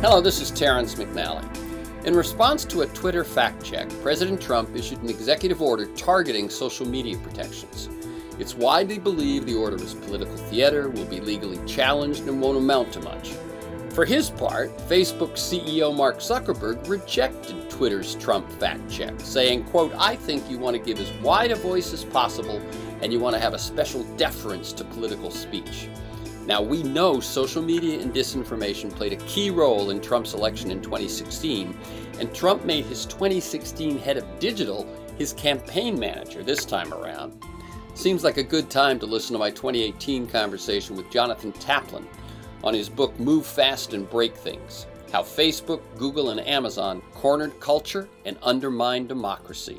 Hello, this is Terrence McNally. In response to a Twitter fact check, President Trump issued an executive order targeting social media protections. It's widely believed the order is political theater, will be legally challenged, and won't amount to much. For his part, Facebook CEO Mark Zuckerberg rejected Twitter's Trump fact check, saying, quote, "I think you want to give as wide a voice as possible, and you want to have a special deference to political speech." Now, we know social media and disinformation played a key role in Trump's election in 2016, and Trump made his 2016 head of digital his campaign manager this time around. Seems like a good time to listen to my 2018 conversation with Jonathan Taplin on his book Move Fast and Break Things: How Facebook, Google, and Amazon Cornered Culture and Undermined Democracy.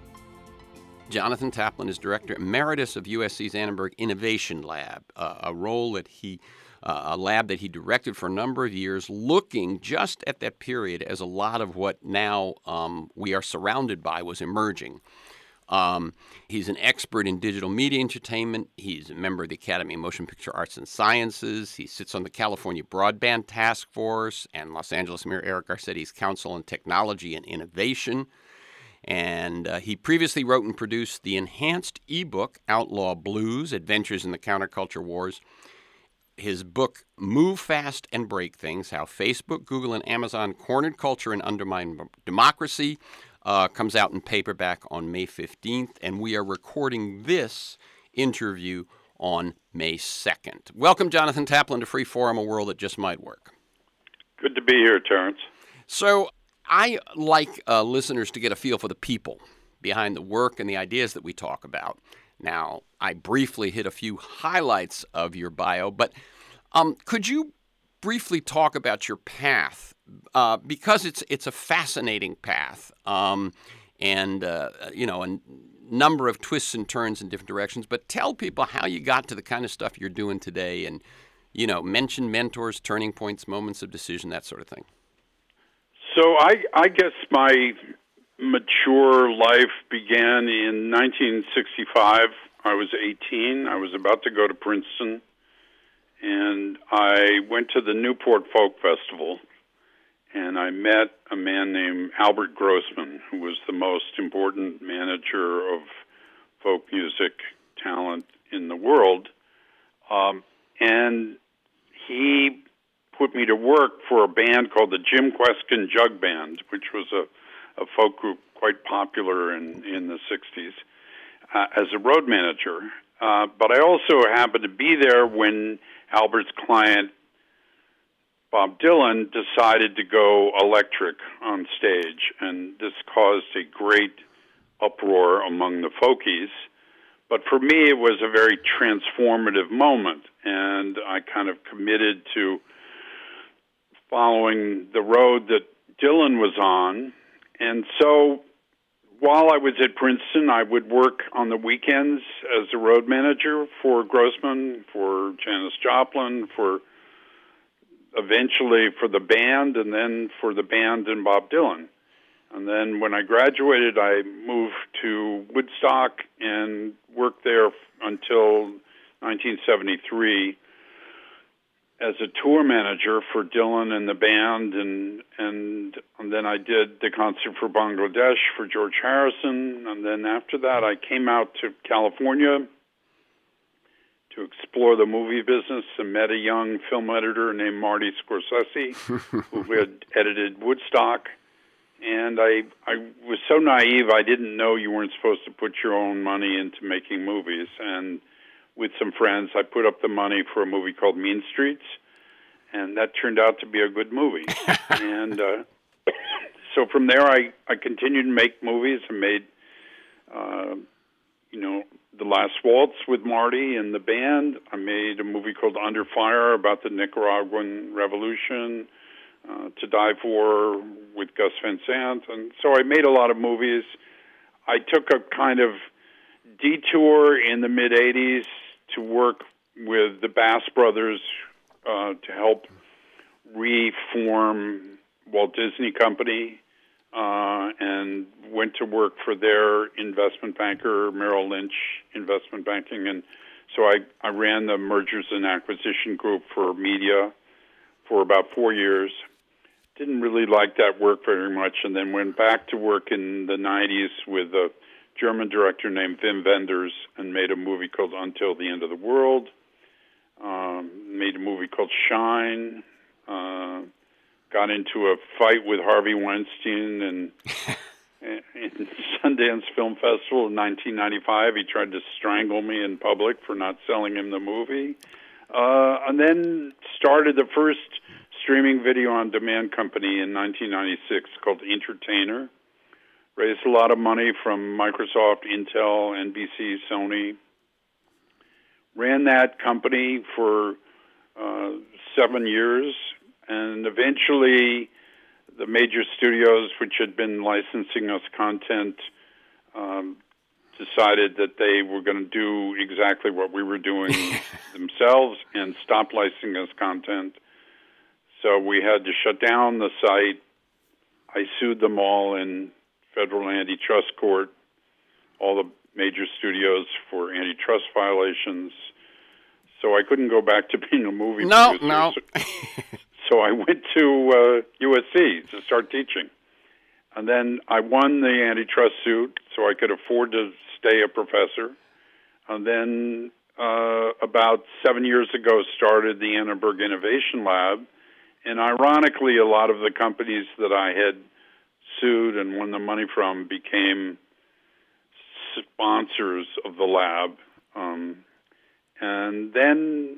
Jonathan Taplin is Director Emeritus of USC's Annenberg Innovation Lab, a lab that he directed for a number of years, looking just at that period as a lot of what now we are surrounded by was emerging. He's an expert in digital media entertainment. He's a member of the Academy of Motion Picture Arts and Sciences. He sits on the California Broadband Task Force and Los Angeles Mayor Eric Garcetti's Council on Technology and Innovation. And he previously wrote and produced the enhanced ebook Outlaw Blues: Adventures in the Counterculture Wars. His book Move Fast and Break Things: How Facebook, Google, and Amazon Cornered Culture and Undermined Democracy comes out in paperback on May 15th, and we are recording this interview on May 2nd. Welcome, Jonathan Taplin, to Free Forum, a world that just might work. Good to be here, Terrence. So I like listeners to get a feel for the people behind the work and the ideas that we talk about. Now, I briefly hit a few highlights of your bio, but could you briefly talk about your path? Because it's a fascinating path, and a number of twists and turns in different directions. But tell people how you got to the kind of stuff you're doing today, and mention mentors, turning points, moments of decision, that sort of thing. So I guess my mature life began in 1965. I was 18. I was about to go to Princeton, and I went to the Newport Folk Festival, and I met a man named Albert Grossman, who was the most important manager of folk music talent in the world, and he put me to work for a band called the Jim Kweskin Jug Band, which was a folk group quite popular in the 60s, as a road manager. But I also happened to be there when Albert's client, Bob Dylan, decided to go electric on stage, and this caused a great uproar among the folkies. But for me, it was a very transformative moment, and I kind of committed to following the road that Dylan was on. And so while I was at Princeton, I would work on the weekends as a road manager for Grossman, for Janis Joplin, eventually for the band, and then for the band and Bob Dylan. And then when I graduated, I moved to Woodstock and worked there until 1973 as a tour manager for Dylan and the band, and then I did the concert for Bangladesh for George Harrison, and then after that I came out to California to explore the movie business and met a young film editor named Marty Scorsese who had edited Woodstock, and I was so naive I didn't know you weren't supposed to put your own money into making movies, and with some friends, I put up the money for a movie called Mean Streets, and that turned out to be a good movie. And so from there, I continued to make movies and made, The Last Waltz with Marty and the band. I made a movie called Under Fire about the Nicaraguan Revolution, To Die For with Gus Van Sant. And so I made a lot of movies. I took a kind of detour in the mid-'80s to work with the Bass Brothers to help reform Walt Disney Company, and went to work for their investment banker, Merrill Lynch Investment Banking. And so I ran the mergers and acquisition group for media for about 4 years. didn't really like that work very much, and then went back to work in the 90s with a German director named Wim Wenders and made a movie called Until the End of the World, made a movie called Shine, got into a fight with Harvey Weinstein and in Sundance Film Festival in 1995. He tried to strangle me in public for not selling him the movie. And then started the first streaming video on demand company in 1996 called Entertainer. Raised a lot of money from Microsoft, Intel, NBC, Sony. Ran that company for 7 years, and eventually the major studios, which had been licensing us content, decided that they were going to do exactly what we were doing themselves and stop licensing us content. So we had to shut down the site. I sued them all in federal antitrust court, all the major studios for antitrust violations. So I couldn't go back to being a movie producer. No. So I went to USC to start teaching. And then I won the antitrust suit, so I could afford to stay a professor. And then about 7 years ago started the Annenberg Innovation Lab. And ironically, a lot of the companies that I had sued and won the money from became sponsors of the lab. And then,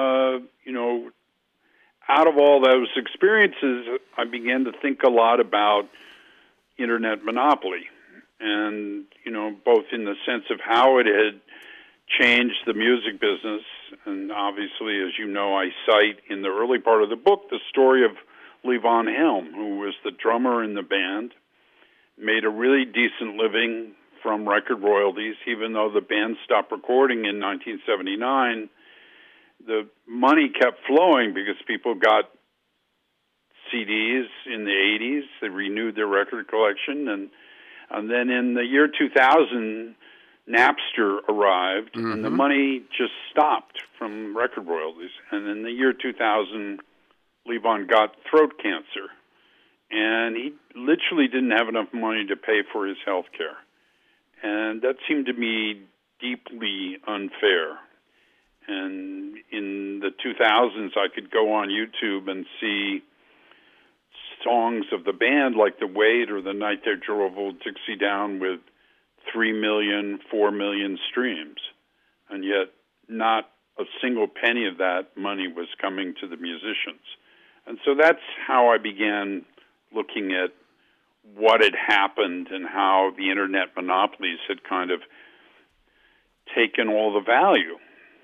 out of all those experiences, I began to think a lot about internet monopoly. And, both in the sense of how it had changed the music business. And obviously, as you know, I cite in the early part of the book the story of Levon Helm, who was the drummer in the band, made a really decent living from record royalties, even though the band stopped recording in 1979. The money kept flowing because people got CDs in the 80s. They renewed their record collection. And then in the year 2000, Napster arrived, and the money just stopped from record royalties. And in the year 2000, Levon got throat cancer. And he literally didn't have enough money to pay for his health care. And that seemed to me deeply unfair. And in the 2000s, I could go on YouTube and see songs of the band like The Wait or The Night They Drove Old Dixie Down with 3 million, 4 million streams. And yet not a single penny of that money was coming to the musicians. And so that's how I began looking at what had happened and how the internet monopolies had kind of taken all the value.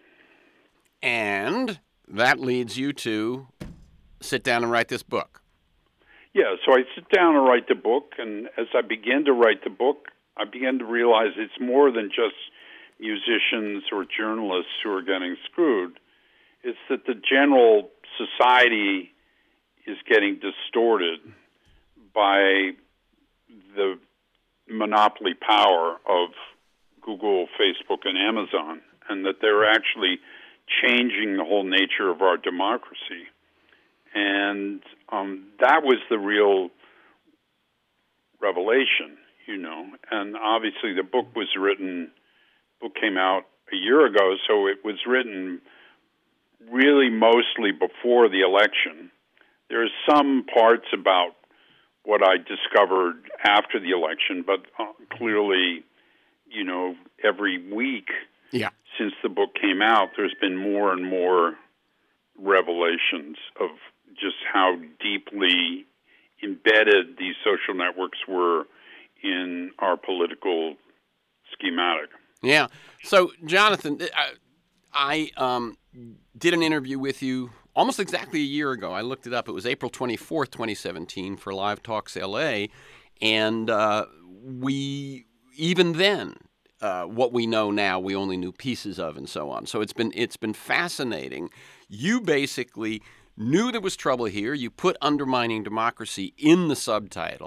And that leads you to sit down and write this book. Yeah, so I sit down and write the book, and as I began to write the book, I began to realize it's more than just musicians or journalists who are getting screwed. It's that the general society is getting distorted by the monopoly power of Google, Facebook, and Amazon, and that they're actually changing the whole nature of our democracy. And that was the real revelation, And obviously the book came out a year ago, so it was written really mostly before the election. There's some parts about what I discovered after the election, but clearly, every week since the book came out, there's been more and more revelations of just how deeply embedded these social networks were in our political schematic. Yeah. So, Jonathan, I did an interview with you almost exactly a year ago. I looked it up. It was April 24th, 2017 for Live Talks LA. And we, even then, what we know now, we only knew pieces of and so on. So it's been fascinating. You basically knew there was trouble here. You put Undermining Democracy in the subtitle.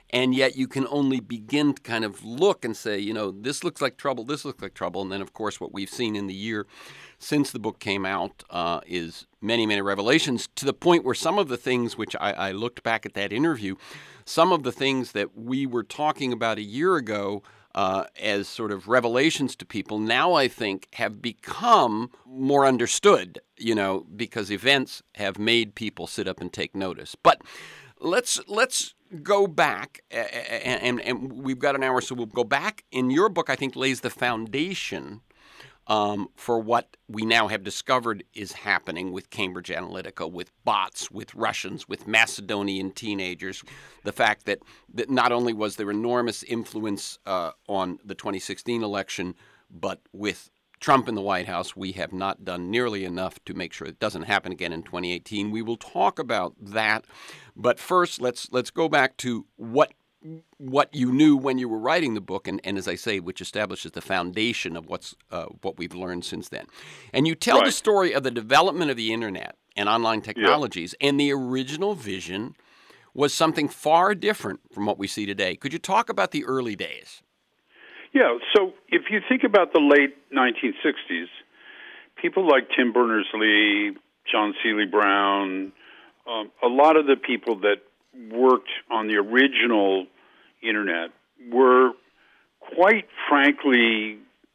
and yet you can only begin to kind of look and say, this looks like trouble, this looks like trouble. And then, of course, what we've seen in the year since the book came out is many, many revelations, to the point where some of the things which I looked back at that interview, some of the things that we were talking about a year ago as sort of revelations to people, now I think have become more understood, because events have made people sit up and take notice. But let's go back, and we've got an hour, so we'll go back. In your book, I think, lays the foundation for what we now have discovered is happening with Cambridge Analytica, with bots, with Russians, with Macedonian teenagers. The fact that not only was there enormous influence on the 2016 election, but with Trump in the White House, we have not done nearly enough to make sure it doesn't happen again in 2018. We will talk about that. But first, let's go back to what you knew when you were writing the book, and as I say, which establishes the foundation of what we've learned since then. And you tell the story of the development of the internet and online technologies, and the original vision was something far different from what we see today. Could you talk about the early days? Yeah, so if you think about the late 1960s, people like Tim Berners-Lee, John Seeley Brown, a lot of the people that worked on the original internet were quite frankly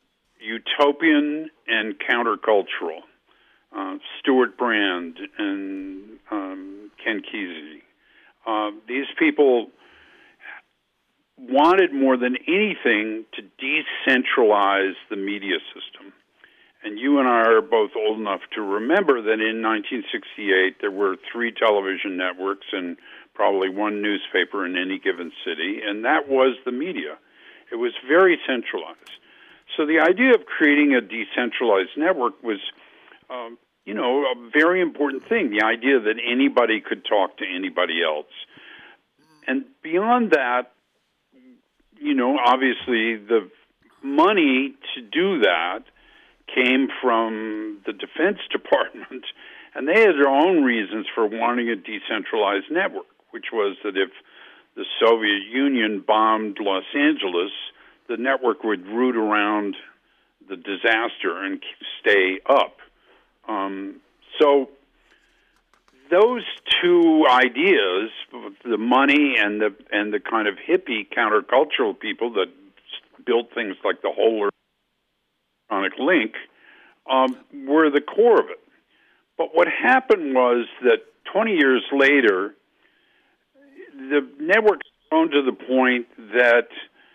utopian and countercultural. Stuart Brand and Ken Kesey. These people wanted more than anything to decentralize the media system. And you and I are both old enough to remember that in 1968 there were 3 television networks and probably 1 newspaper in any given city, and that was the media. It was very centralized. So the idea of creating a decentralized network was, a very important thing, the idea that anybody could talk to anybody else. And beyond that, obviously the money to do that came from the Defense Department, and they had their own reasons for wanting a decentralized network, which was that if the Soviet Union bombed Los Angeles, the network would root around the disaster and stay up. So those two ideas, the money and the kind of hippie countercultural people that built things like the whole electronic link, were the core of it. But what happened was that 20 years later, the network has grown to the point that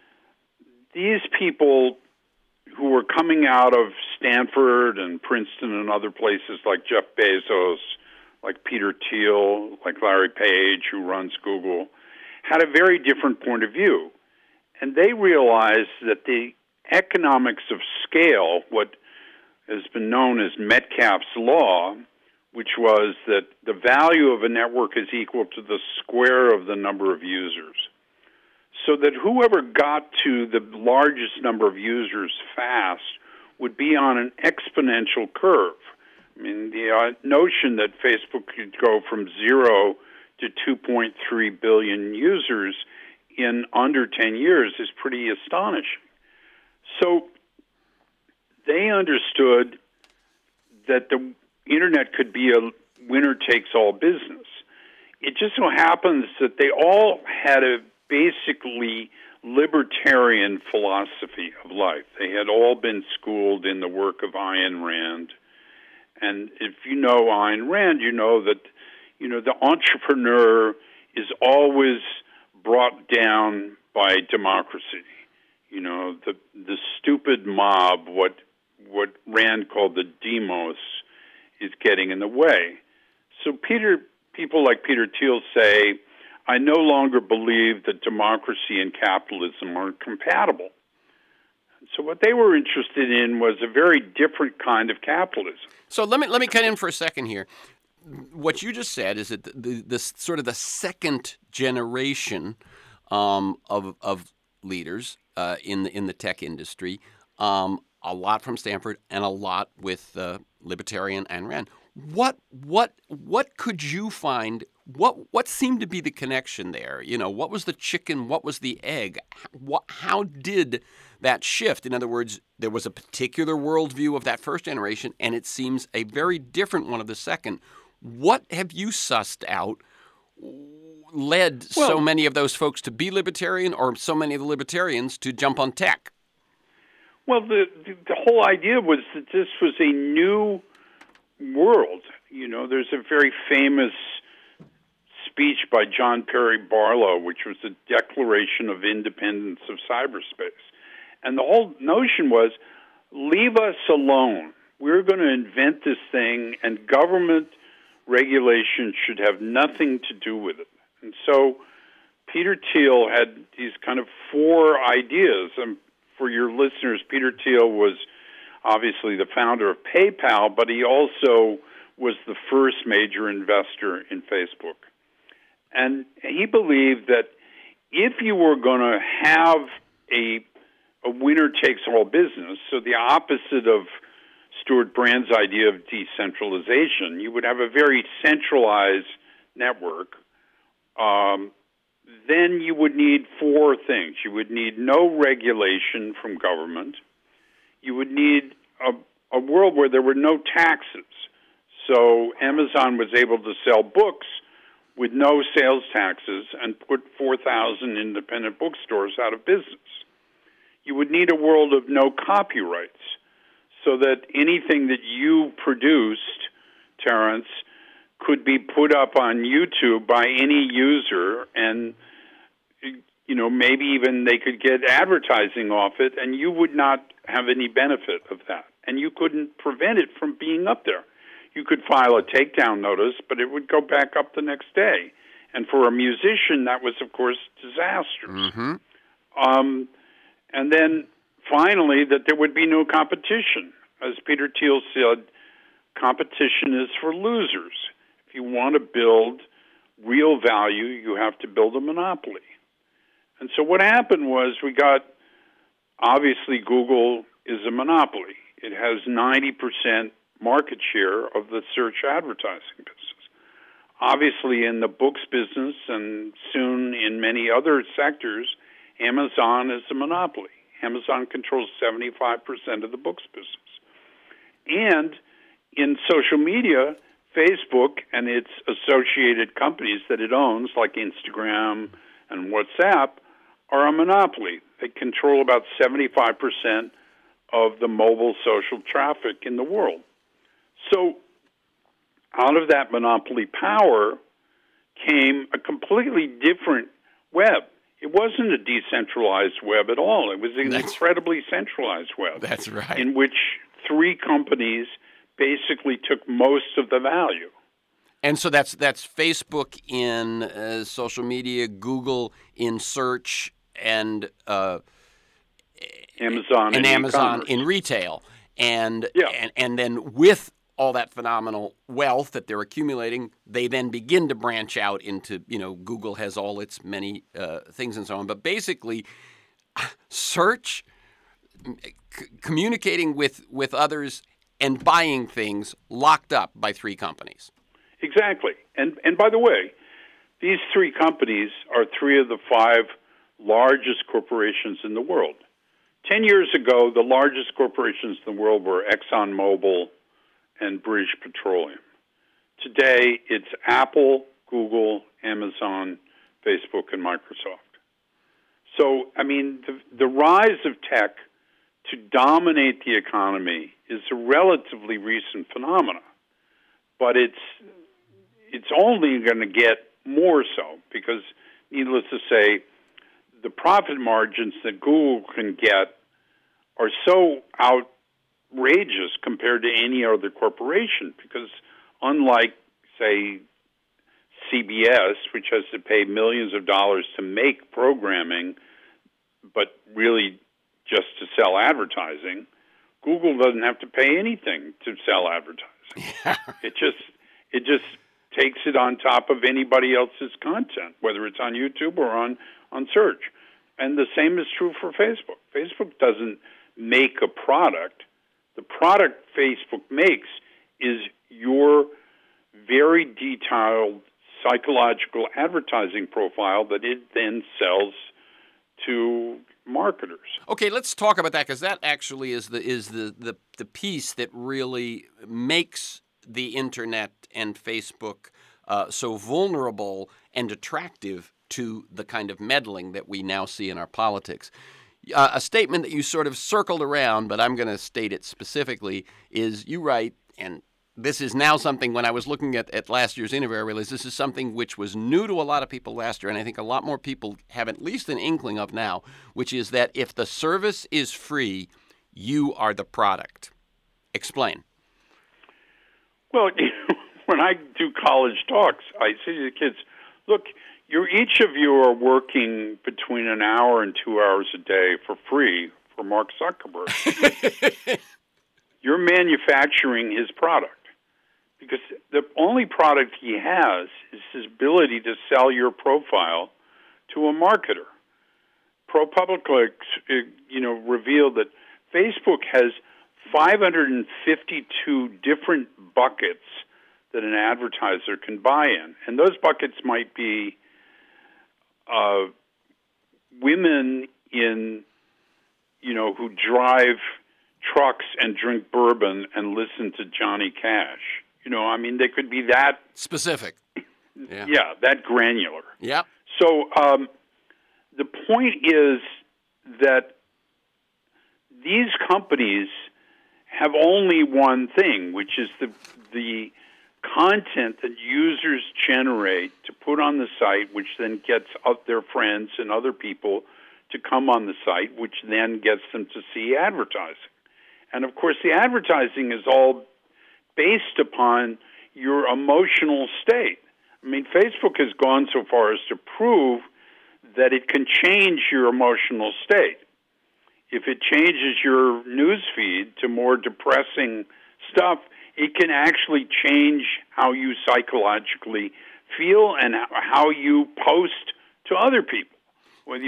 these people who were coming out of Stanford and Princeton and other places like Jeff Bezos, like Peter Thiel, like Larry Page, who runs Google, had a very different point of view. And they realized that the economics of scale, what has been known as Metcalfe's law, which was that the value of a network is equal to the square of the number of users. So that whoever got to the largest number of users fast would be on an exponential curve. I mean, the notion that Facebook could go from 0 to 2.3 billion users in under 10 years is pretty astonishing. So they understood that the internet could be a winner-takes-all business. It just so happens that they all had a basically libertarian philosophy of life. They had all been schooled in the work of Ayn Rand. And if you know Ayn Rand, you know that, the entrepreneur is always brought down by democracy. The stupid mob, what Rand called the demos, is getting in the way. So people like Peter Thiel say, I no longer believe that democracy and capitalism are compatible. So what they were interested in was a very different kind of capitalism. So let me cut in for a second here. What you just said is that this sort of the second generation of leaders in the tech industry, a lot from Stanford and a lot with libertarian Ayn Rand. What could you find What seemed to be the connection there? What was the chicken? What was the egg? How did that shift? In other words, there was a particular worldview of that first generation, and it seems a very different one of the second. What have you sussed out led so many of those folks to be libertarian, or so many of the libertarians to jump on tech? Well, the whole idea was that this was a new world. There's a very famous speech by John Perry Barlow, which was the Declaration of Independence of Cyberspace. And the whole notion was, leave us alone. We're going to invent this thing, and government regulation should have nothing to do with it. And so Peter Thiel had these kind of four ideas. And for your listeners, Peter Thiel was obviously the founder of PayPal, but he also was the first major investor in Facebook. And he believed that if you were going to have a winner-takes-all business, so the opposite of Stuart Brand's idea of decentralization, you would have a very centralized network. Then you would need four things. You would need no regulation from government. You would need a world where there were no taxes. So Amazon was able to sell books with no sales taxes and put 4,000 independent bookstores out of business. You would need a world of no copyrights, so that anything that you produced, Terence, could be put up on YouTube by any user, and maybe even they could get advertising off it, and you would not have any benefit of that. And you couldn't prevent it from being up there. You could file a takedown notice, but it would go back up the next day. And for a musician, that was, of course, disastrous. Mm-hmm. And then finally, that there would be no competition. As Peter Thiel said, competition is for losers. If you want to build real value, you have to build a monopoly. And so what happened was obviously Google is a monopoly. It has 90% market share of the search advertising business. Obviously in the books business and soon in many other sectors, Amazon is a monopoly. Amazon controls 75% of the books business. And in social media, Facebook and its associated companies that it owns, like Instagram and WhatsApp, are a monopoly. They control about 75% of the mobile social traffic in the world. So out of that monopoly power came a completely different web. It wasn't a decentralized web at all. It was an incredibly centralized web. That's right. In which three companies basically took most of the value. And so that's Facebook in social media, Google in search, and Amazon in retail. And then with all that phenomenal wealth that they're accumulating, they then begin to branch out into, Google has all its many things and so on. But basically, search, communicating with others, and buying things locked up by three companies. Exactly. And by the way, these three companies are three of the five largest corporations in the world. 10 years ago, the largest corporations in the world were ExxonMobil and British Petroleum. Today, it's Apple, Google, Amazon, Facebook, and Microsoft. So, the rise of tech to dominate the economy is a relatively recent phenomenon, but it's only going to get more so because, needless to say, the profit margins that Google can get are so outrageous compared to any other corporation because unlike, say, CBS, which has to pay millions of dollars to make programming, but really just to sell advertising, Google doesn't have to pay anything to sell advertising. Yeah. It just takes it on top of anybody else's content, whether it's on YouTube or on search. And the same is true for Facebook. Facebook doesn't make a product. The product Facebook makes is your very detailed psychological advertising profile that it then sells to marketers. Okay, let's talk about that, because that actually is the piece that really makes the internet and Facebook so vulnerable and attractive to the kind of meddling that we now see in our politics. A statement that you sort of circled around, but I'm going to state it specifically, is you write, and this is now something, when I was looking at last year's interview, I realized this is something which was new to a lot of people last year, and I think a lot more people have at least an inkling of now, which is that if the service is free, you are the product. Explain. Well, when I do college talks, I say to the kids, look, each of you are working between an hour and 2 hours a day for free for Mark Zuckerberg. You're manufacturing his product. Because the only product he has is his ability to sell your profile to a marketer. ProPublica, revealed that Facebook has 552 different buckets that an advertiser can buy in, and those buckets might be women who drive trucks and drink bourbon and listen to Johnny Cash. They could be that specific. Yeah, that granular. Yeah. So the point is that these companies have only one thing, which is the content that users generate to put on the site, which then gets their friends and other people to come on the site, which then gets them to see advertising. And, of course, the advertising is all based upon your emotional state. Facebook has gone so far as to prove that it can change your emotional state. If it changes your news feed to more depressing stuff, it can actually change how you psychologically feel and how you post to other people. When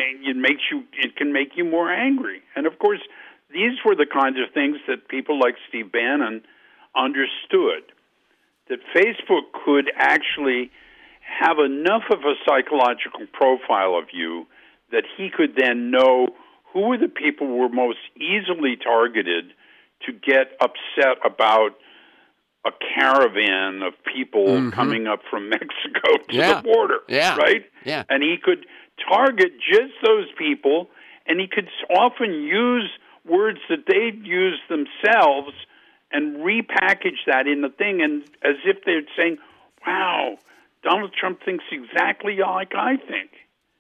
it can make you more angry. And of course, these were the kinds of things that people like Steve Bannon understood, that Facebook could actually have enough of a psychological profile of you that he could then know who were the people who were most easily targeted to get upset about a caravan of people coming up from Mexico to the border, right? Yeah. And he could target just those people, and he could often use words that they'd use themselves and repackage that in the thing, and as if they're saying, wow, Donald Trump thinks exactly like I think,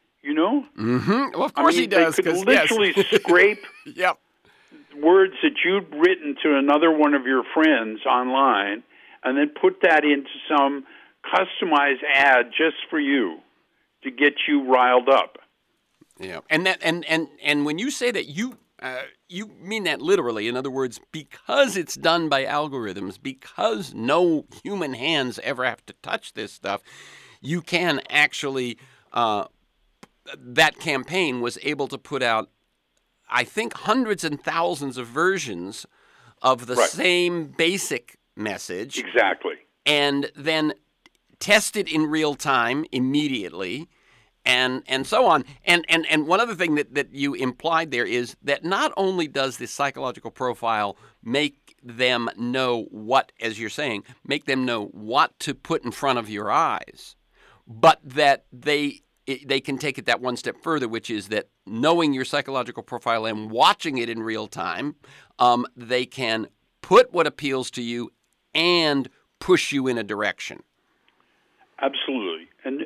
Well, of course he does. They could literally scrape words that you'd written to another one of your friends online and then put that into some customized ad just for you to get you riled up. Yeah, and when you say that, you mean that literally. In other words, because it's done by algorithms, because no human hands ever have to touch this stuff, you can actually, that campaign was able to put out, I think, hundreds and thousands of versions of the same basic message. Exactly. And then test it in real time immediately. And so on. And one other thing that you implied there is that not only does this psychological profile make them know what, as you're saying, make them know what to put in front of your eyes, but that they can take it that one step further, which is that knowing your psychological profile and watching it in real time, they can put what appeals to you and push you in a direction. Absolutely. And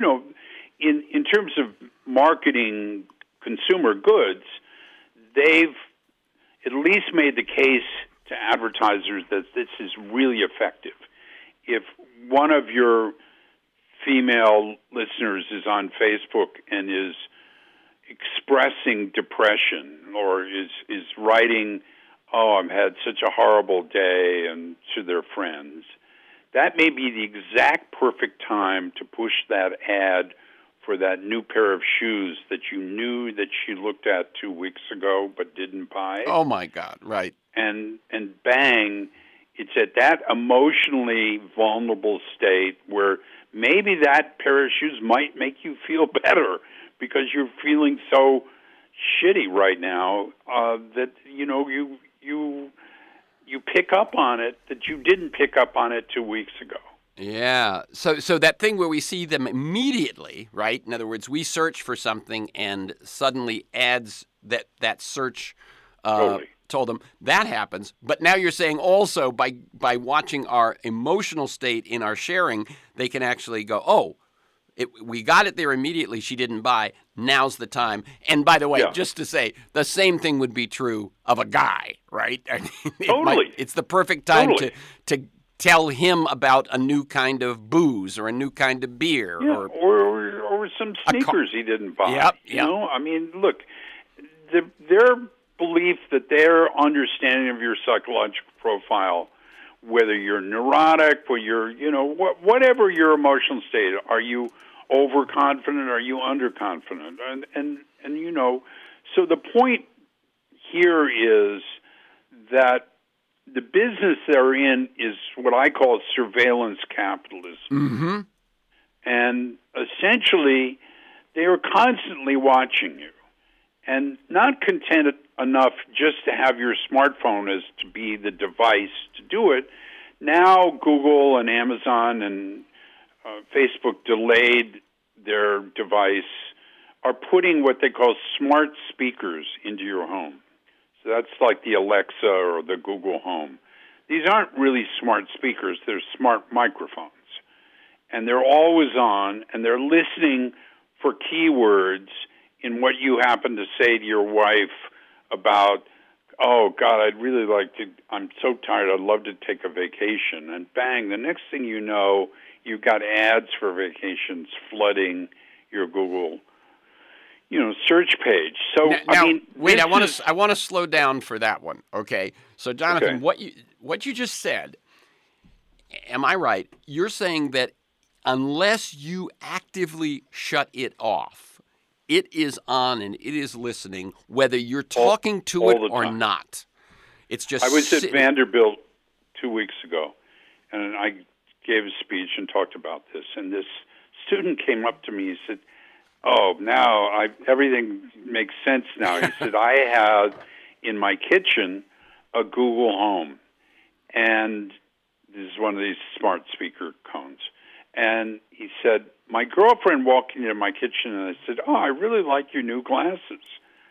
in terms of marketing consumer goods, they've at least made the case to advertisers that this is really effective. If one of your female listeners is on Facebook and is expressing depression or is writing, oh, I've had such a horrible day, and to their friends, that may be the exact perfect time to push that ad for that new pair of shoes that you knew that she looked at 2 weeks ago but didn't buy. Oh, my God, right. And bang, it's at that emotionally vulnerable state where maybe that pair of shoes might make you feel better because you're feeling so shitty right now that you pick up on it that you didn't pick up on it 2 weeks ago. Yeah. So that thing where we see them immediately, right? In other words, we search for something and suddenly ads that search Totally. told them that happens. But now you're saying also by watching our emotional state in our sharing, they can actually go, oh, we got it there immediately. She didn't buy. Now's the time. And by the way, just to say, the same thing would be true of a guy, right? I mean, Totally. It's the perfect time Totally. to tell him about a new kind of booze or a new kind of beer. Yeah, or some sneakers he didn't buy. Yep. You know, I mean, look, their belief that their understanding of your psychological profile, whether you're neurotic or you're, whatever your emotional state, are you overconfident? Are you underconfident? And so the point here is that the business they're in is what I call surveillance capitalism. Mm-hmm. And essentially, they are constantly watching you. And not content enough just to have your smartphone as to be the device to do it, now Google and Amazon and Facebook delayed their device, are putting what they call smart speakers into your home. So that's like the Alexa or the Google Home. These aren't really smart speakers, they're smart microphones. And they're always on, and they're listening for keywords in what you happen to say to your wife about, oh, God, I'd really like to, I'm so tired, I'd love to take a vacation. And bang, the next thing you know, you've got ads for vacations flooding your Google search page. So now, wait, I want to slow down for that one. Okay. So Jonathan, what you just said, am I right? You're saying that unless you actively shut it off, it is on and it is listening, whether you're talking to it or not. It's just. I was at Vanderbilt 2 weeks ago, and I gave a speech and talked about this. And this student came up to me. He said, "Oh, now everything makes sense now." He said, "I have in my kitchen a Google Home, and this is one of these smart speaker cones." And he said, "My girlfriend walked into my kitchen, and I said, 'Oh, I really like your new glasses.'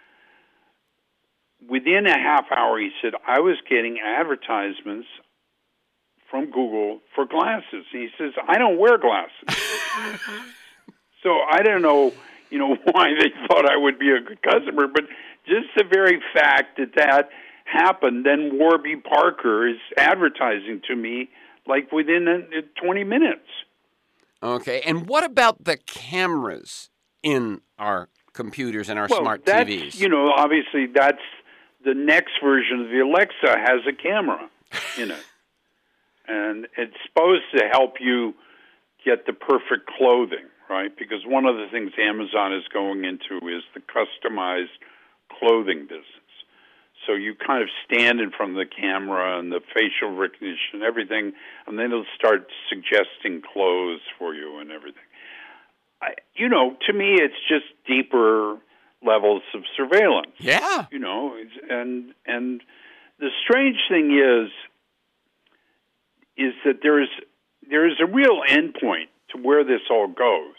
Within a half hour," he said, "I was getting advertisements from Google for glasses." And he says, "I don't wear glasses." So I don't know, why they thought I would be a good customer, but just the very fact that happened, then Warby Parker is advertising to me like within 20 minutes. Okay, and what about the cameras in our computers and our smart TVs? Obviously that's the next version of the Alexa has a camera in it. And it's supposed to help you get the perfect clothing, right? Because one of the things Amazon is going into is the customized clothing business. So you kind of stand in front of the camera and the facial recognition and everything, and then it'll start suggesting clothes for you and everything. To me, it's just deeper levels of surveillance. Yeah. And the strange thing is that there is a real endpoint to where this all goes.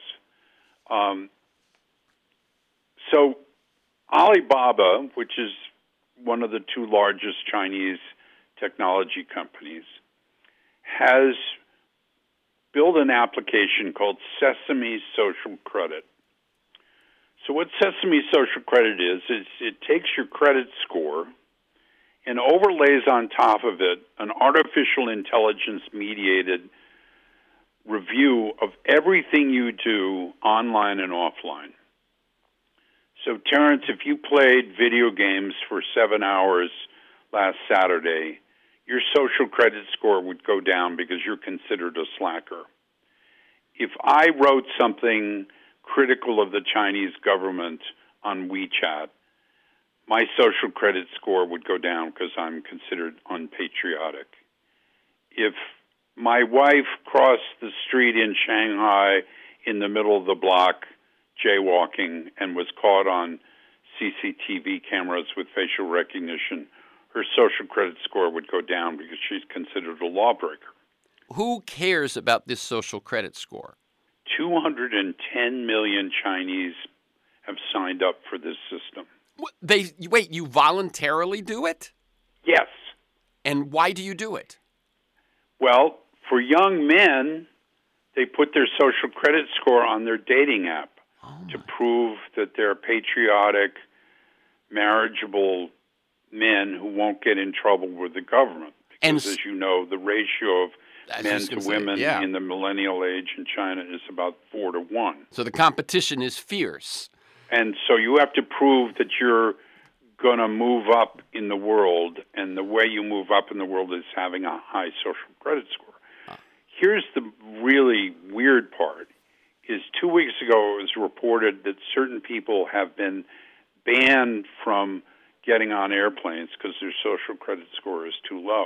So Alibaba, which is one of the two largest Chinese technology companies, has built an application called Sesame Social Credit. So what Sesame Social Credit is it takes your credit score and overlays on top of it an artificial intelligence-mediated review of everything you do online and offline. So, Terrence, if you played video games for 7 hours last Saturday, your social credit score would go down because you're considered a slacker. If I wrote something critical of the Chinese government on WeChat, my social credit score would go down because I'm considered unpatriotic. If My wife crossed the street in Shanghai in the middle of the block jaywalking and was caught on CCTV cameras with facial recognition. Her social credit score would go down because she's considered a lawbreaker. Who cares about this social credit score? 210 million Chinese have signed up for this system. Wait, you voluntarily do it? Yes. And why do you do it? Well, for young men, they put their social credit score on their dating app to prove that they're patriotic, marriageable men who won't get in trouble with the government. Because, as you know, the ratio of men to women in the millennial age in China is about 4 to 1. So the competition is fierce. And so you have to prove that you're going to move up in the world, and the way you move up in the world is having a high social credit score. Here's the really weird part, is 2 weeks ago it was reported that certain people have been banned from getting on airplanes because their social credit score is too low.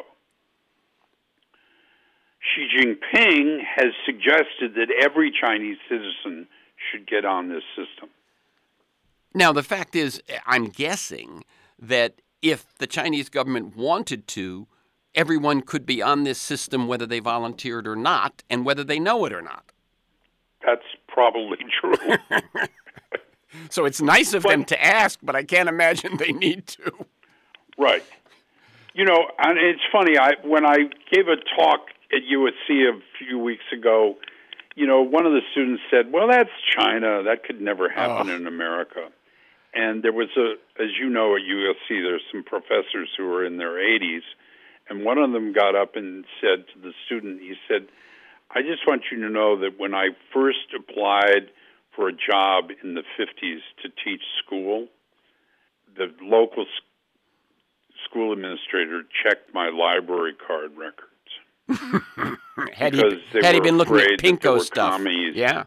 Xi Jinping has suggested that every Chinese citizen should get on this system. Now, the fact is, I'm guessing that if the Chinese government wanted to, everyone could be on this system whether they volunteered or not, and whether they know it or not. That's probably true. So it's nice of them to ask, but I can't imagine they need to. Right. You know, and it's funny, when I gave a talk at USC a few weeks ago, you know, one of the students said, well, that's China. That could never happen in America. And there was as you know, at USC, there's some professors who are in their 80s, and one of them got up and said to the student, he said, I just want you to know that when I first applied for a job in the 50s to teach school, the local school administrator checked my library card records. had he been looking at Pinko stuff? Yeah.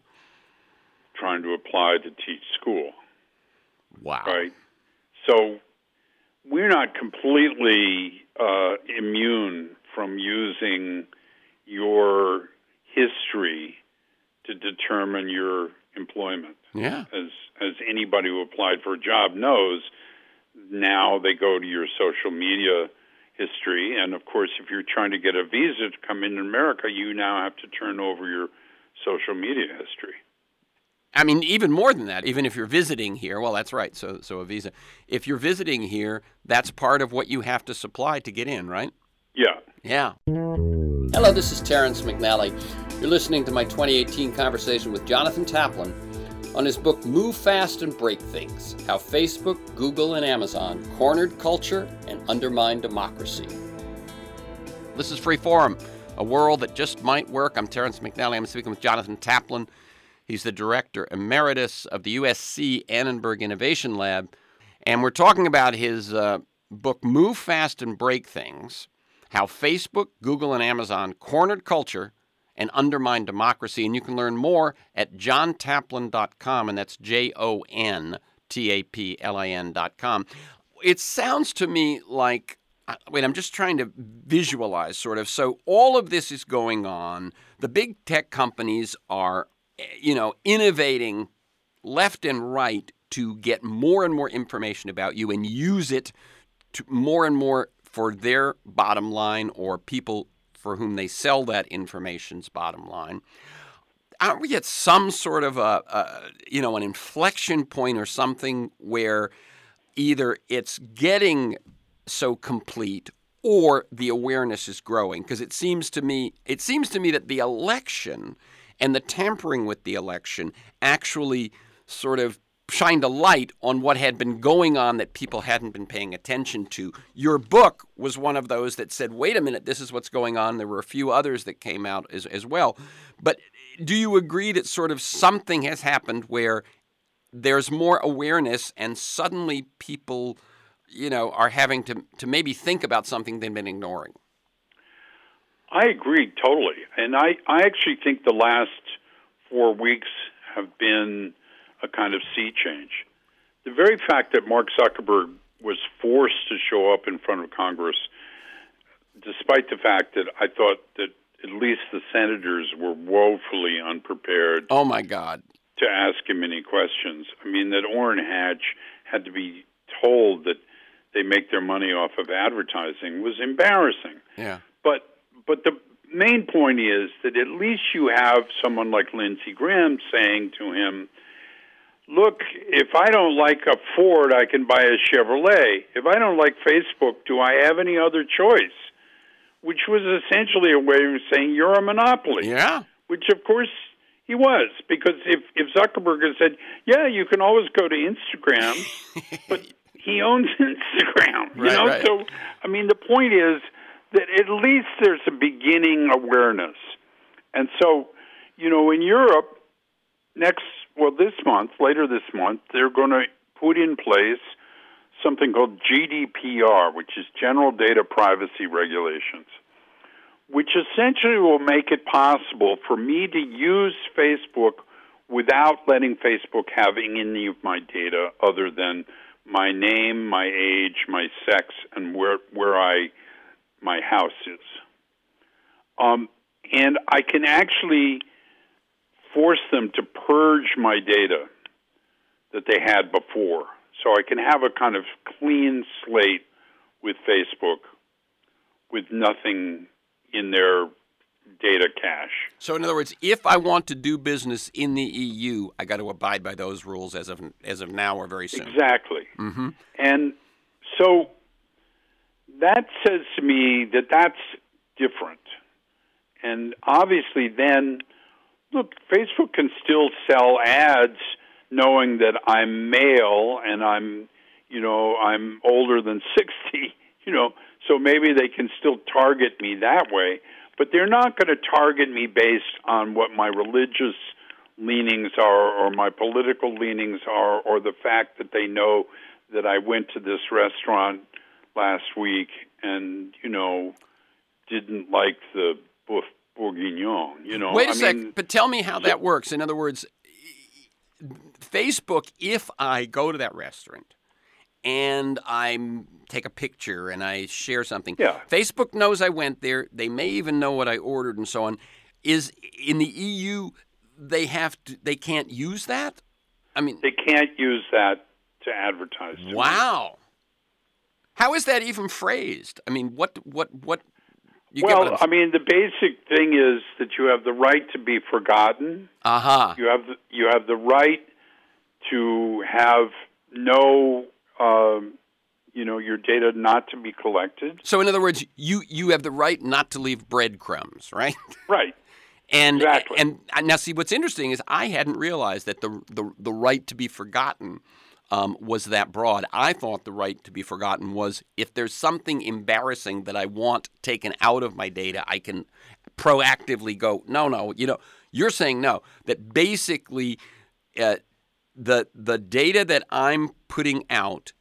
Trying to apply to teach school. Wow. Right? So we're not completely immune from using your history to determine your employment. Yeah. As anybody who applied for a job knows, now they go to your social media history, and of course, if you're trying to get a visa to come into America, you now have to turn over your social media history. I mean, even more than that, even if you're visiting here, well, that's right, so a visa. If you're visiting here, that's part of what you have to supply to get in, right? Yeah. Yeah. Hello, this is Terrence McNally. You're listening to my 2018 conversation with Jonathan Taplin on his book, Move Fast and Break Things, How Facebook, Google, and Amazon Cornered Culture and Undermined Democracy. This is Free Forum, a world that just might work. I'm Terrence McNally. I'm speaking with Jonathan Taplin. He's the director emeritus of the USC Annenberg Innovation Lab. And we're talking about his book, Move Fast and Break Things, How Facebook, Google, and Amazon Cornered Culture and Undermined Democracy. And you can learn more at jontaplin.com, and that's JONTAPLIN.com. It sounds to me like, I'm just trying to visualize sort of. So all of this is going on. The big tech companies are, innovating left and right to get more and more information about you and use it to more and more for their bottom line or people for whom they sell that information's bottom line. Aren't we at some sort of an inflection point or something where either it's getting so complete or the awareness is growing? Because it seems to me that the election and the tampering with the election actually sort of shined a light on what had been going on that people hadn't been paying attention to. Your book was one of those that said, wait a minute, this is what's going on. There were a few others that came out as well. But do you agree that sort of something has happened where there's more awareness and suddenly people, are having to maybe think about something they've been ignoring? I agree totally. And I actually think the last 4 weeks have been a kind of sea change. The very fact that Mark Zuckerberg was forced to show up in front of Congress, despite the fact that I thought that at least the senators were woefully unprepared Oh, my God. to ask him any questions. I mean, that Orrin Hatch had to be told that they make their money off of advertising was embarrassing. Yeah. But the main point is that at least you have someone like Lindsey Graham saying to him, look, if I don't like a Ford, I can buy a Chevrolet. If I don't like Facebook, do I have any other choice? Which was essentially a way of saying you're a monopoly. Yeah. Which, of course, he was. Because if Zuckerberg had said, yeah, you can always go to Instagram, but he owns Instagram. Right. So, I mean, the point is that at least there's a beginning awareness. And so, in Europe, later this month, they're going to put in place something called GDPR, which is General Data Privacy Regulations, which essentially will make it possible for me to use Facebook without letting Facebook have any of my data other than my name, my age, my sex, and where my house is. And I can actually force them to purge my data that they had before. So I can have a kind of clean slate with Facebook with nothing in their data cache. So in other words, if I want to do business in the EU, I got to abide by those rules as of now or very soon. Exactly. Mm-hmm. And so that says to me that that's different. And obviously then, look, Facebook can still sell ads knowing that I'm male and I'm older than 60, so maybe they can still target me that way. But they're not going to target me based on what my religious leanings are or my political leanings are or the fact that they know that I went to this restaurant last week and, didn't like the boeuf bourguignon, Wait a sec, but tell me how that works. In other words, Facebook, if I go to that restaurant and I take a picture and I share something, Facebook knows I went there. They may even know what I ordered and so on. Is in the EU they can't use that? I mean, they can't use that to advertise. Wow. How is that even phrased? I mean, what? Well, I mean, the basic thing is that you have the right to be forgotten. Uh-huh. You have the right to have no, your data not to be collected. So, in other words, you have the right not to leave breadcrumbs, right? Right. And exactly. And now, see, what's interesting is I hadn't realized that the right to be forgotten was that broad. I thought the right to be forgotten was if there's something embarrassing that I want taken out of my data, I can proactively go, no. You're saying no. That basically the data that I'm putting out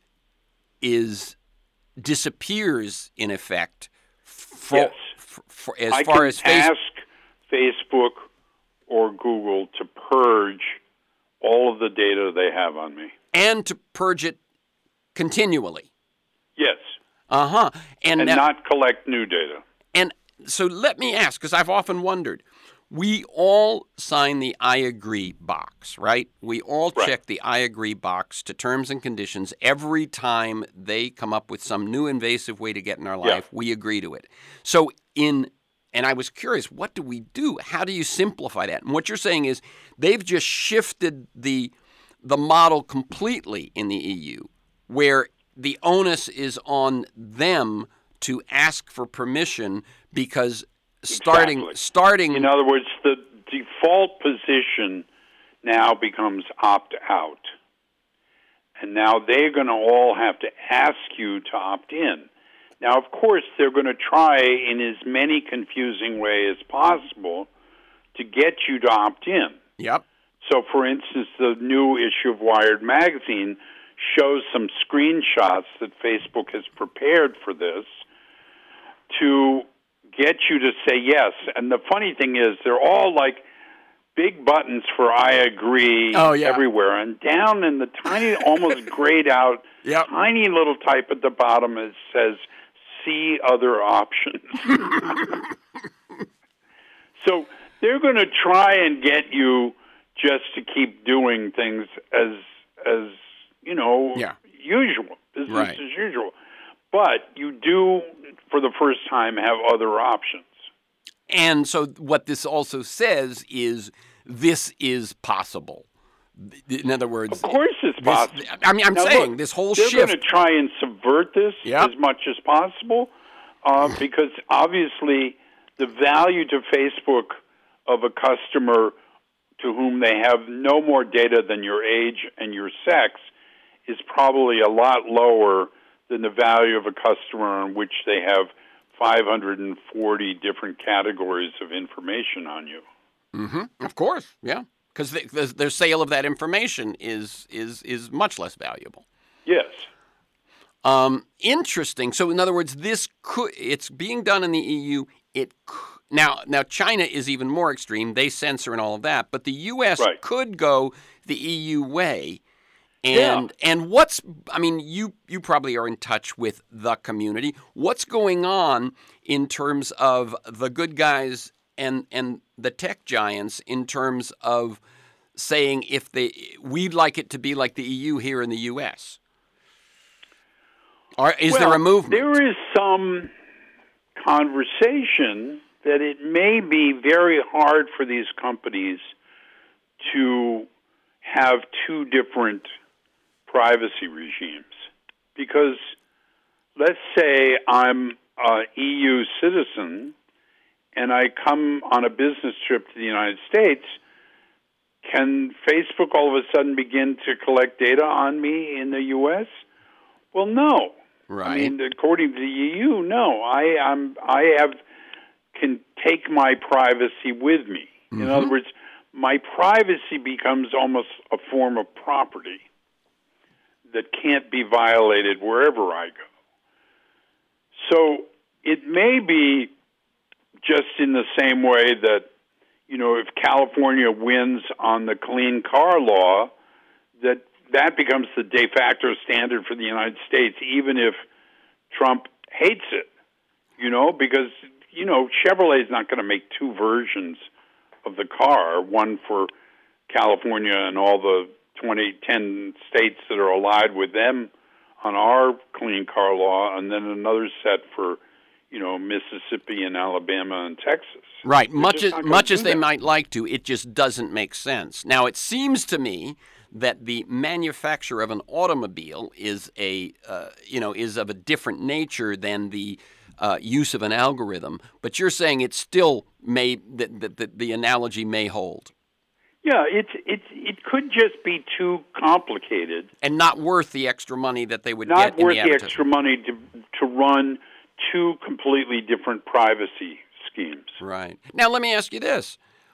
disappears in effect. Yes. As far as ask Facebook or Google to purge all of the data they have on me. And to purge it continually. Yes. Uh-huh. And not collect new data. And so let me ask, because I've often wondered, we all sign the I agree box, right? We all check the I agree box to terms and conditions every time they come up with some new invasive way to get in our life. We agree to it. So and I was curious, what do we do? How do you simplify that? And what you're saying is they've just shifted the model completely in the EU, where the onus is on them to ask for permission because starting. In other words, the default position now becomes opt-out. And now they're going to all have to ask you to opt in. Now, of course, they're going to try in as many confusing ways as possible to get you to opt in. Yep. So, for instance, the new issue of Wired magazine shows some screenshots that Facebook has prepared for this to get you to say yes. And the funny thing is, they're all like big buttons for I agree everywhere. And down in the tiny, almost grayed out, tiny little type at the bottom, it says, see other options. So they're going to try and get you just to keep doing things as usual, business as usual. But you do, for the first time, have other options. And so what this also says is this is possible. In other words, of course it's possible. I'm now, saying look, this whole they're shift. They're going to try and subvert this as much as possible because obviously the value to Facebook of a customer to whom they have no more data than your age and your sex is probably a lot lower than the value of a customer on which they have 540 different categories of information on you. Mm-hmm. Of course, yeah, because their sale of that information is much less valuable. Yes. Interesting. So, in other words, it's being done in the EU. Now China is even more extreme. They censor and all of that, but the U.S. could go the EU way. And you probably are in touch with the community. What's going on in terms of the good guys and the tech giants in terms of saying we'd like it to be like the EU here in the U.S.? Or is there a movement? There is some conversation that it may be very hard for these companies to have two different privacy regimes. Because let's say I'm an EU citizen and I come on a business trip to the United States, can Facebook all of a sudden begin to collect data on me in the U.S.? Well, no. Right. I mean, according to the EU, no. I can take my privacy with me. Mm-hmm. In other words, my privacy becomes almost a form of property that can't be violated wherever I go. So it may be just in the same way that, if California wins on the clean car law, that becomes the de facto standard for the United States, even if Trump hates it, because, Chevrolet's not going to make two versions of the car, one for California and all the 10 states that are allied with them on our clean car law, and then another set for, Mississippi and Alabama and Texas. Right. Much as they might like to, it just doesn't make sense. Now, it seems to me that the manufacture of an automobile is is of a different nature than the use of an algorithm. But you're saying it still the analogy may hold. Yeah, it could just be too complicated and not worth the extra money that they would get. Not worth the extra money to run two completely different privacy schemes. Right. Now, let me ask you this: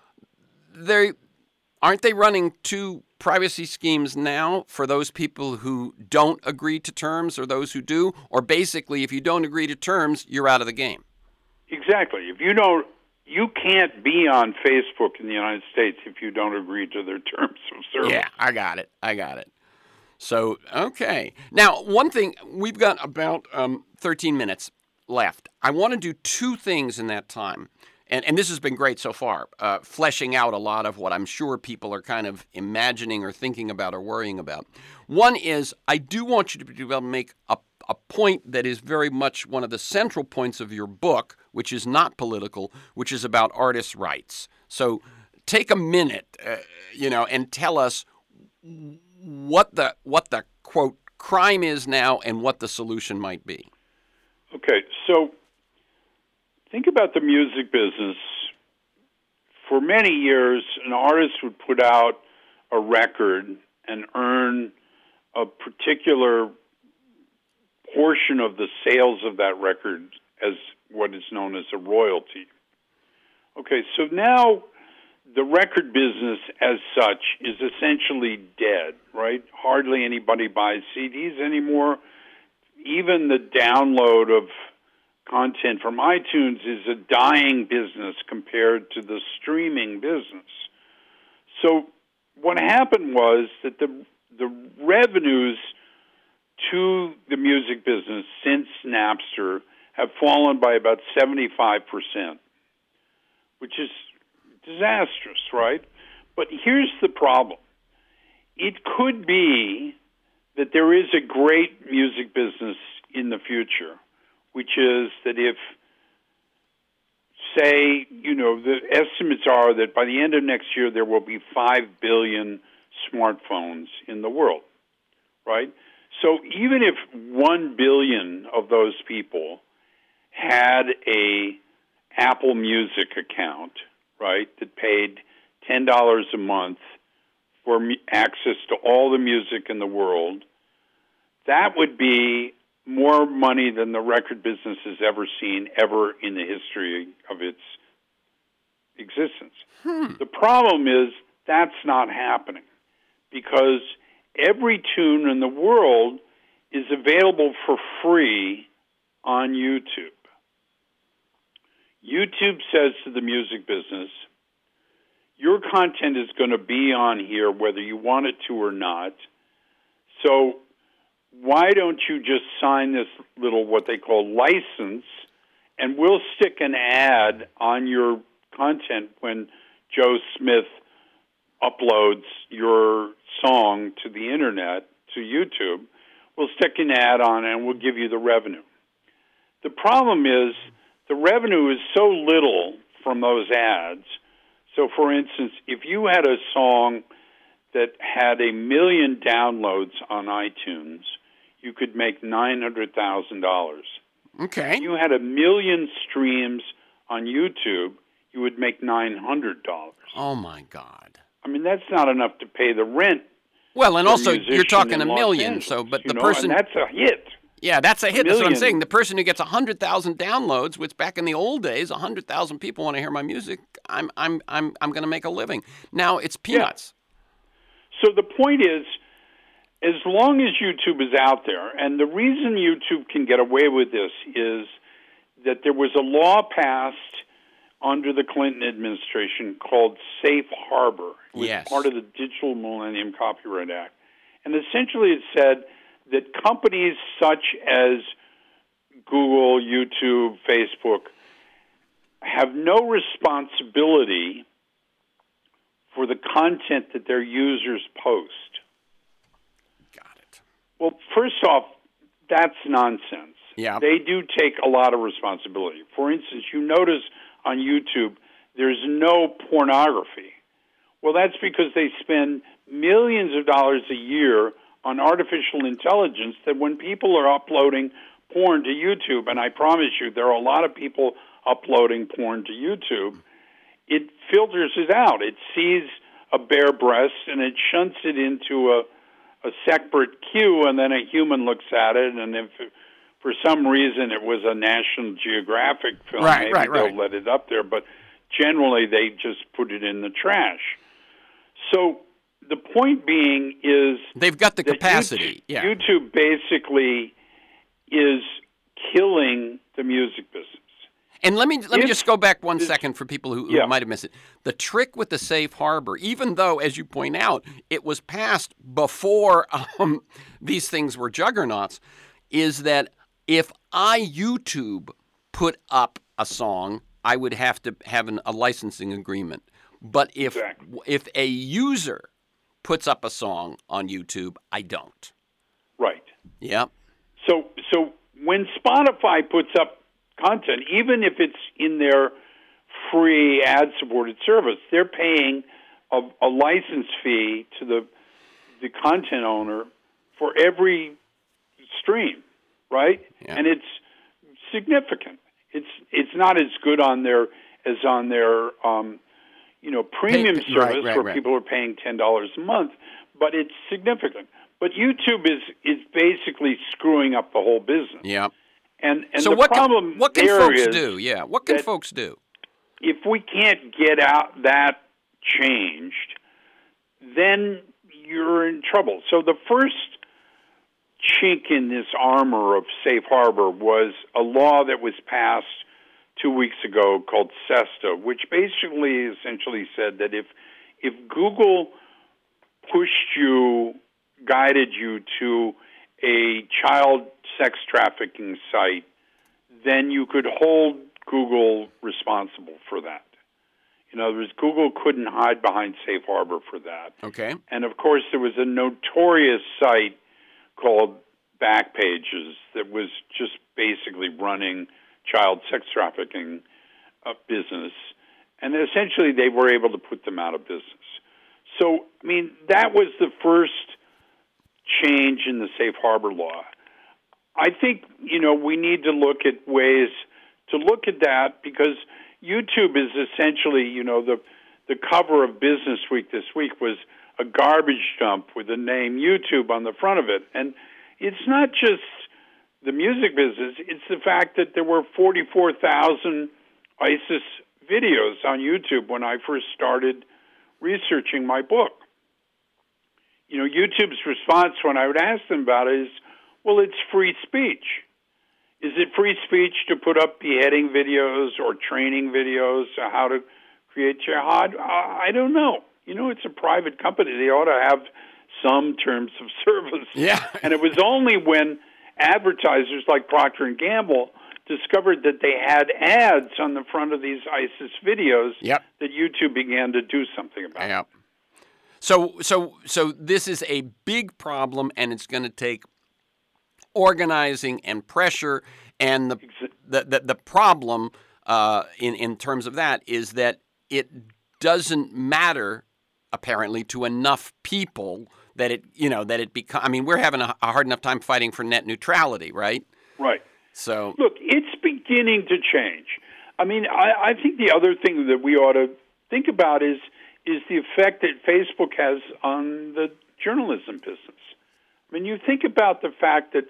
aren't they running two privacy schemes now for those people who don't agree to terms or those who do? Or basically, if you don't agree to terms, you're out of the game. Exactly. If you can't be on Facebook in the United States if you don't agree to their terms of service. Yeah, I got it. So, okay. Now, one thing, we've got about 13 minutes left. I want to do two things in that time. And this has been great so far, fleshing out a lot of what I'm sure people are kind of imagining or thinking about or worrying about. One is I do want you to be able to make a point that is very much one of the central points of your book, which is not political, which is about artists' rights. So take a minute, and tell us what the quote crime is now and what the solution might be. Okay, so think about the music business. For many years, an artist would put out a record and earn a particular portion of the sales of that record as what is known as a royalty. Okay, so now the record business as such is essentially dead, right? Hardly anybody buys CDs anymore. Even the download of content from iTunes is a dying business compared to the streaming business. So what happened was that the revenues to the music business since Napster have fallen by about 75%, which is disastrous, right? But here's the problem. It could be that there is a great music business in the future, which is that if, say, the estimates are that by the end of next year there will be 5 billion smartphones in the world, right? So even if 1 billion of those people had a Apple Music account, right, that paid $10 a month for access to all the music in the world, that would be more money than the record business has ever seen ever in the history of its existence. The problem is that's not happening because every tune in the world is available for free on YouTube. YouTube says to the music business, your content is going to be on here whether you want it to or not. So why don't you just sign this little what they call license, and we'll stick an ad on your content when Joe Smith uploads your song to the internet, to YouTube. We'll stick an ad on it and we'll give you the revenue. The problem is the revenue is so little from those ads. So, for instance, if you had a song that had 1 million downloads on iTunes, you could make $900,000. Okay. If you had 1 million streams on YouTube, you would make $900. Oh, my God. I mean, that's not enough to pay the rent. Well, and also musician you're talking in a Los million, Angeles, so but the and person that's a hit. Yeah, that's a hit. That's what I'm million. saying. The person who gets 100,000 downloads, which back in the old days, 100,000 people want to hear my music. I'm going to make a living. Now it's peanuts. Yeah. So the point is, as long as YouTube is out there, and the reason YouTube can get away with this is that there was a law passed under the Clinton administration called Safe Harbor. It was part of the Digital Millennium Copyright Act. And essentially it said that companies such as Google, YouTube, Facebook have no responsibility for the content that their users post. Got it. Well, first off, that's nonsense. Yeah. They do take a lot of responsibility. For instance, you notice on YouTube there's no pornography. Well, that's because they spend millions of dollars a year on artificial intelligence that when people are uploading porn to YouTube, and I promise you there are a lot of people uploading porn to YouTube, it filters it out. It sees a bare breast and it shunts it into a separate queue, and then a human looks at it, and if for some reason it was a National Geographic film, maybe they'll let it up there, but generally they just put it in the trash. So the point being is they've got the capacity. YouTube basically is killing the music business. And let me just go back 1 second for people who might have missed it. The trick with the safe harbor, even though, as you point out, it was passed before these things were juggernauts, is that if YouTube put up a song, I would have to have a licensing agreement. But if a user puts up a song on YouTube, I don't. Right. Yeah. So when Spotify puts up content, even if it's in their free ad-supported service, they're paying a license fee to the content owner for every stream, right? Yeah. And it's significant. It's not as good on their premium service where people are paying $10 a month, but it's significant. But YouTube is basically screwing up the whole business. Yeah. And so the problem what can there folks is do? Yeah. What can folks do? If we can't get out that changed, then you're in trouble. So the first chink in this armor of safe harbor was a law that was passed 2 weeks ago called SESTA, which basically essentially said that if Google guided you to a child sex trafficking site, then you could hold Google responsible for that. In other words, Google couldn't hide behind Safe Harbor for that. Okay. And of course, there was a notorious site called Backpages that was just basically running child sex trafficking business. And essentially, they were able to put them out of business. So, I mean, that was the first change in the Safe Harbor law. I think, we need to look at ways to look at that, because YouTube is essentially, the cover of Business Week this week was a garbage dump with the name YouTube on the front of it. And it's not just the music business, it's the fact that there were 44,000 ISIS videos on YouTube when I first started researching my book. YouTube's response when I would ask them about it is, well, it's free speech. Is it free speech to put up beheading videos or training videos on how to create jihad? I don't know. It's a private company. They ought to have some terms of service. Yeah. And it was only when advertisers like Procter & Gamble discovered that they had ads on the front of these ISIS videos that YouTube began to do something about it. Yep. So this is a big problem, and it's going to take organizing and pressure. And the problem in terms of that is that it doesn't matter apparently to enough people that it become. I mean, we're having a hard enough time fighting for net neutrality, right? Right. So look, it's beginning to change. I mean, I think the other thing that we ought to think about is the effect that Facebook has on the journalism business. I mean, you think about the fact that,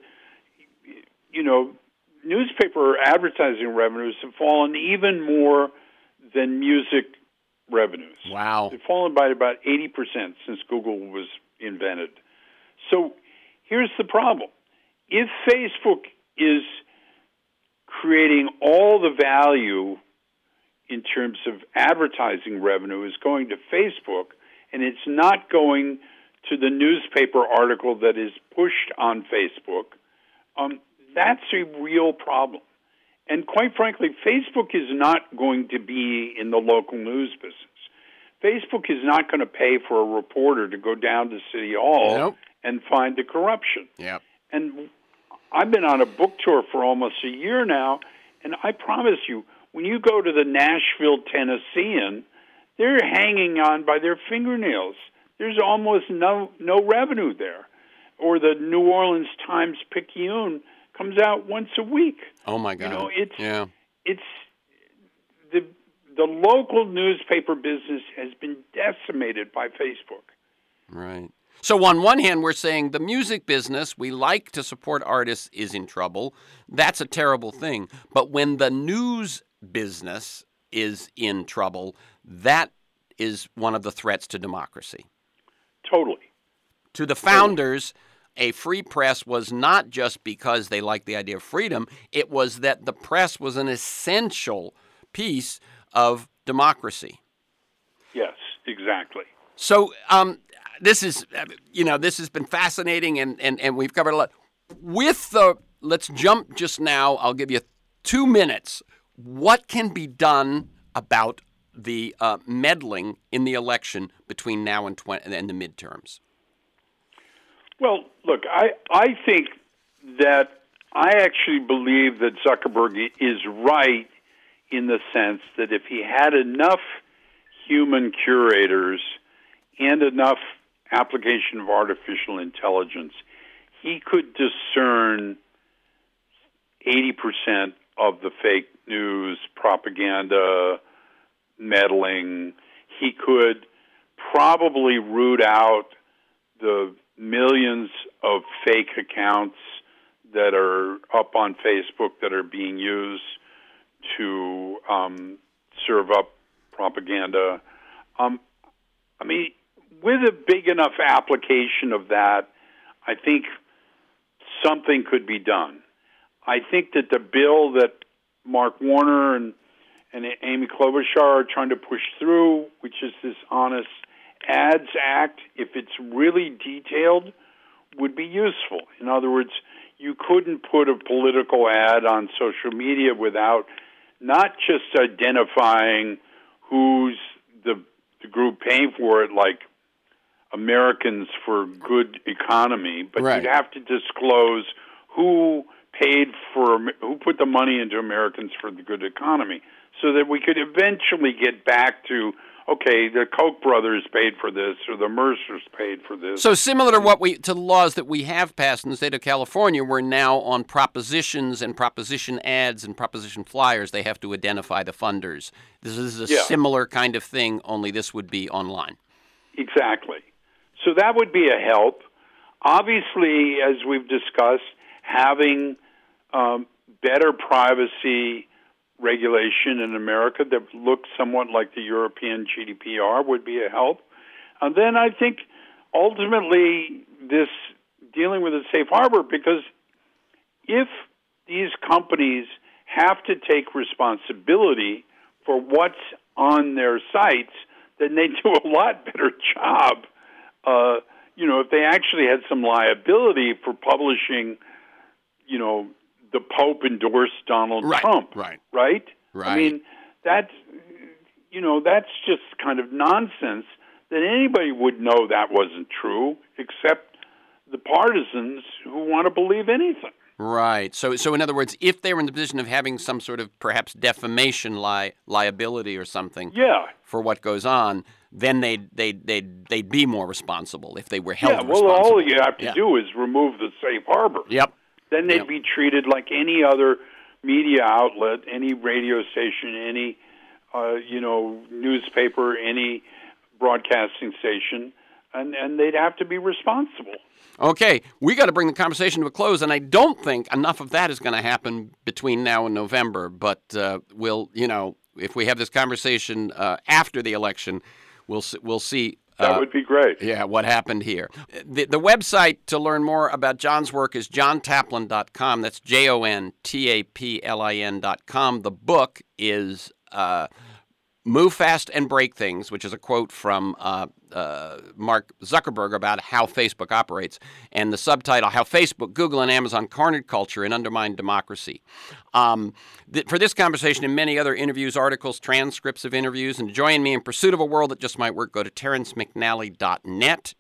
newspaper advertising revenues have fallen even more than music revenues. Wow. They've fallen by about 80% since Google was invented. So here's the problem. If Facebook is creating all the value in terms of advertising revenue is going to Facebook, and it's not going to the newspaper article that is pushed on Facebook, that's a real problem. And quite frankly, Facebook is not going to be in the local news business. Facebook is not going to pay for a reporter to go down to City Hall and find the corruption. Yep. And I've been on a book tour for almost a year now, and I promise you, when you go to the Nashville Tennessean, they're hanging on by their fingernails. There's almost no revenue there. Or the New Orleans Times-Picayune comes out once a week. Oh my God! It's the local newspaper business has been decimated by Facebook. Right. So on one hand, we're saying the music business, we like to support artists, is in trouble. That's a terrible thing. But when the news business is in trouble, that is one of the threats to democracy. Totally. To the founders, a free press was not just because they liked the idea of freedom. It was that the press was an essential piece of democracy. Yes, exactly. So this has been fascinating, and we've covered a lot. Let's jump just now. I'll give you 2 minutes. What can be done about the meddling in the election between now and the midterms? Well, look, I think that I actually believe that Zuckerberg is right in the sense that if he had enough human curators and enough application of artificial intelligence, he could discern 80% of the fake news, propaganda, meddling. He could probably root out the millions of fake accounts that are up on Facebook that are being used to serve up propaganda. I mean, with a big enough application of that, I think something could be done. I think that the bill that Mark Warner and Amy Klobuchar are trying to push through, which is this Honest Ads Act, if it's really detailed, would be useful. In other words, you couldn't put a political ad on social media without not just identifying who's the group paying for it like Americans for Good Economy, but Right. you'd have to disclose who put the money into Americans for the Good Economy, so that we could eventually get back to, okay, the Koch brothers paid for this, or the Mercers paid for this. So similar to laws that we have passed in the state of California, we're now on propositions and proposition ads and proposition flyers. They have to identify the funders. This is a similar kind of thing, only this would be online. Exactly. So that would be a help. Obviously, as we've discussed, having better privacy regulation in America that looks somewhat like the European GDPR would be a help. And then I think ultimately this dealing with a safe harbor, because if these companies have to take responsibility for what's on their sites, then they do a lot better job. If they actually had some liability for publishing, the Pope endorsed Donald Trump, right? I mean, that's just kind of nonsense that anybody would know that wasn't true, except the partisans who want to believe anything. Right. So in other words, if they were in the position of having some sort of perhaps defamation liability or something for what goes on, then they'd be more responsible if they were held responsible. Well, all you have to do is remove the safe harbor. Yep. Then they'd be treated like any other media outlet, any radio station, any newspaper, any broadcasting station, and they'd have to be responsible. Okay, we got to bring the conversation to a close, and I don't think enough of that is going to happen between now and November. But if we have this conversation after the election, we'll see. That would be great. Yeah, what happened here. The website to learn more about John's work is johntaplin.com. That's JONTAPLIN.com. The book is Move Fast and Break Things, which is a quote from Mark Zuckerberg about how Facebook operates, and the subtitle, How Facebook, Google, and Amazon Cornered Culture and Undermined Democracy. For this conversation and many other interviews, articles, transcripts of interviews, and join me in pursuit of a world that just might work, go to TerenceMcNally.net,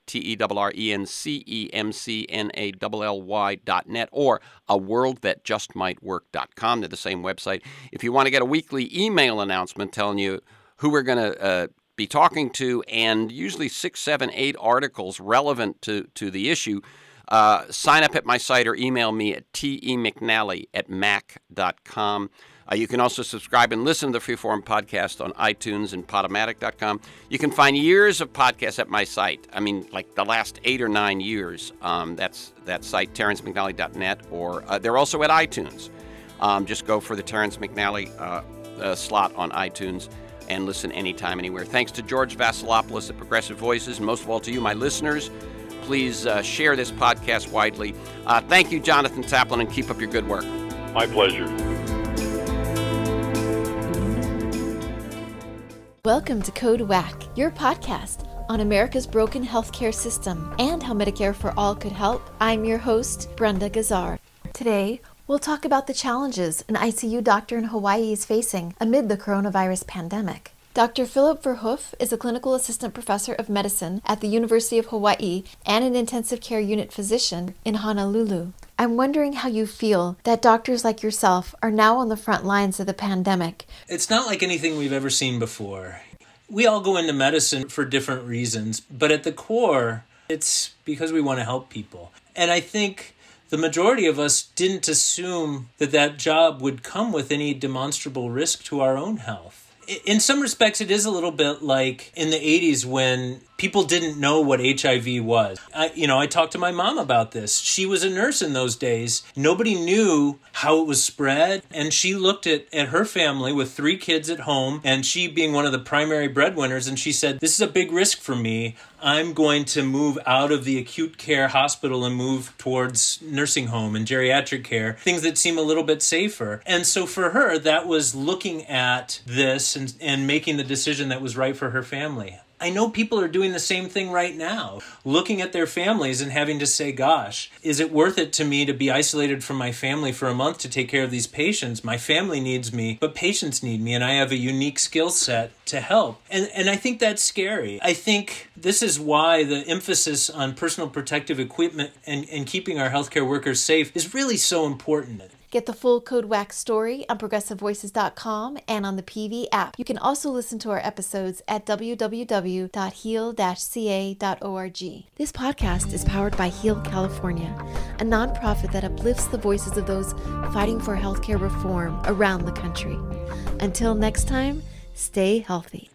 TerenceMcNally.net, or aworldthatjustmightwork.com. They're the same website. If you want to get a weekly email announcement telling you who we're going to be talking to, and usually 6, 7, 8 articles relevant to the issue, sign up at my site or email me at temcnally@mac.com. You can also subscribe and listen to the Freeform podcast on iTunes and Podomatic.com. You can find years of podcasts at my site. I mean, like the last 8 or 9 years. That's that site, TerenceMcNally.net, or they're also at iTunes. Just go for the Terence McNally slot on iTunes and listen anytime, anywhere. Thanks to George Vasilopoulos at Progressive Voices, and most of all to you, my listeners. Please share this podcast widely. Thank you, Jonathan Taplin, and keep up your good work. My pleasure. Welcome to Code WACK, your podcast on America's broken healthcare system and how Medicare for All could help. I'm your host, Brenda Gazzard. Today, we'll talk about the challenges an ICU doctor in Hawaii is facing amid the coronavirus pandemic. Dr. Philip Verhoof is a clinical assistant professor of medicine at the University of Hawaii and an intensive care unit physician in Honolulu. I'm wondering how you feel that doctors like yourself are now on the front lines of the pandemic. It's not like anything we've ever seen before. We all go into medicine for different reasons, but at the core, it's because we want to help people. And I think the majority of us didn't assume that job would come with any demonstrable risk to our own health. In some respects, it is a little bit like in the 80s when people didn't know what HIV was. I talked to my mom about this. She was a nurse in those days. Nobody knew how it was spread. And she looked at her family with 3 kids at home, and she being one of the primary breadwinners, and she said, this is a big risk for me. I'm going to move out of the acute care hospital and move towards nursing home and geriatric care, things that seem a little bit safer. And so for her, that was looking at this and making the decision that was right for her family. I know people are doing the same thing right now, looking at their families and having to say, gosh, is it worth it to me to be isolated from my family for a month to take care of these patients? My family needs me, but patients need me, and I have a unique skill set to help. And I think that's scary. I think this is why the emphasis on personal protective equipment and keeping our healthcare workers safe is really so important. Get the full Code WAC story on ProgressiveVoices.com and on the PV app. You can also listen to our episodes at www.heal-ca.org. This podcast is powered by Heal California, a nonprofit that uplifts the voices of those fighting for healthcare reform around the country. Until next time, stay healthy.